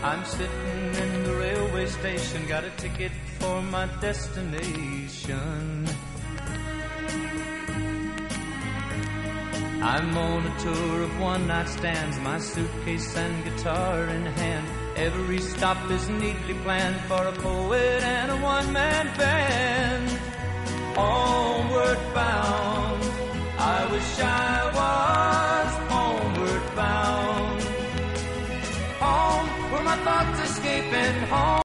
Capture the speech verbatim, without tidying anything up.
I'm sitting in the railway station, got a ticket for my destination. I'm on a tour of one-night stands, my suitcase and guitar in hand. Every stop is neatly planned for a poet and a one-man band. Homeward bound, I wish I was homeward bound. Home, where my thoughts escaping home.